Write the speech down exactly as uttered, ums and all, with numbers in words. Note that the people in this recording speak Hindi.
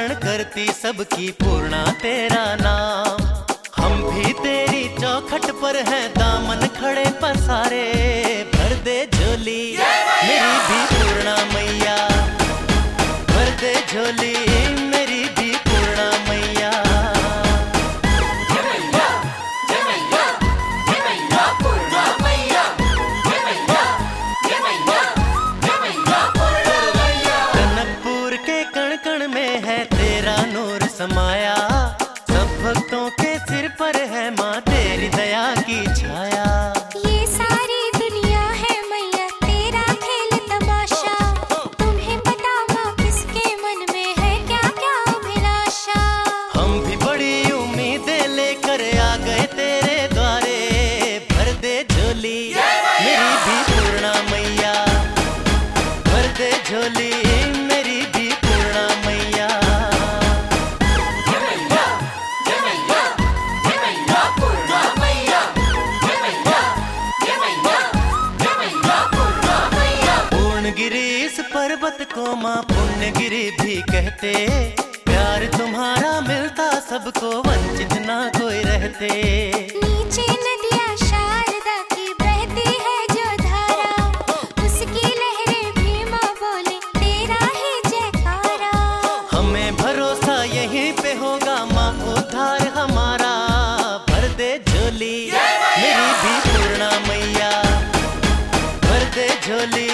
धारण करती सबकी पूर्णा तेरा नाम। हम भी तेरी चौखट पर हैं दामन खड़े पसारे, भर दे झोली मेरी भी पूर्णा मैया, भर दे झोली मेरी भी पूर्णा मैया। कनकपुर के कण कण में है तेरा नूर समाया, सब भक्तों के सिर पर है माँ तेरी दया की छाया। ये सारी दुनिया है मैया तेरा खेल तमाशा, तुम्हें पता माँ किसके मन में है क्या क्या अभिलाषा। हम भी बड़ी उम्मीदें लेकर आ गए तेरे द्वारे, भर दे झोली मेरी भी पूर्णा मैया, भर दे झोली मेरी भी पूर्णा मैया। पूर्णगिरी इस पर्वत को माँ पुण्यगिरी भी कहते, प्यार तुम्हारा मिलता सबको वंचित ना कोई रहते। नीचे नदियाँ शारदा की बहती है जो धारा, उसकी लहरें भी माँ बोले तेरा ही जयकारा। हमें भरोसा यहीं पे होगा माँ उद्धार हमारा, भर दे झोली मेरी भी पूर्णा मैया, भर दे झोली